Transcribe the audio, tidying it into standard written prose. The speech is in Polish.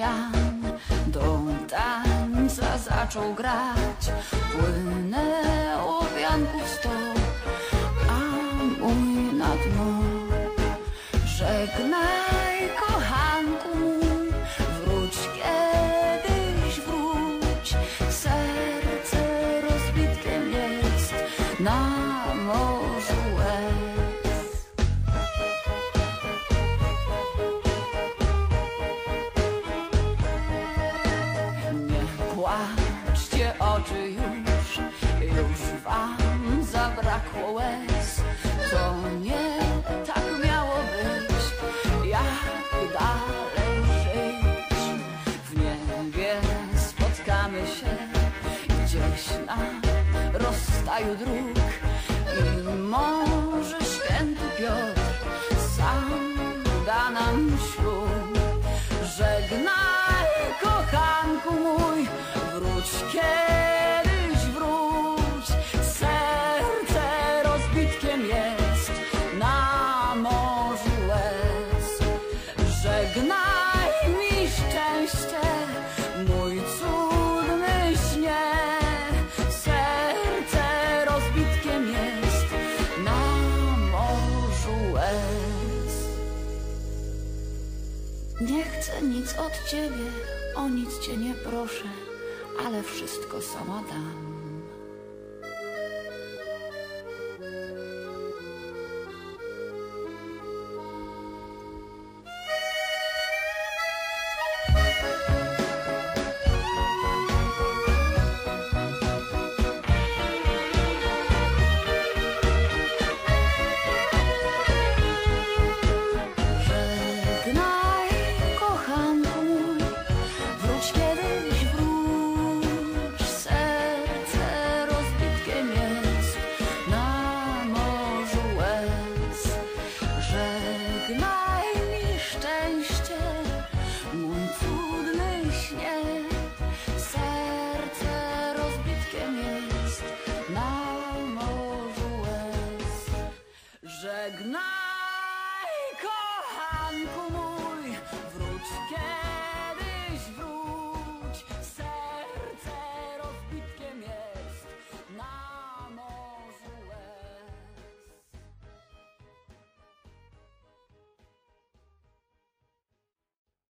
Jan do tańca zaczął grać. Płynęło wianków sto, a mój na dno. Żegnaj, kochanku mój, wróć kiedyś, wróć. Serce rozbitkiem jest na morzu łez. Nie płaczcie oczy już wam zabrakło łez. To nie tak miało być, jak dalej żyć. W niebie spotkamy się gdzieś na rozstaju dróg. I może święty Piotr sam da nam ślub. Żegnaj, kochanku mój, wróć kiedyś, wróć. Serce rozbitkiem jest na morzu łez. Żegnaj mi szczęście, mój cudny śnie. Serce rozbitkiem jest na morzu łez. Nie chcę nic od ciebie, o nic cię nie proszę, ale wszystko sama dam.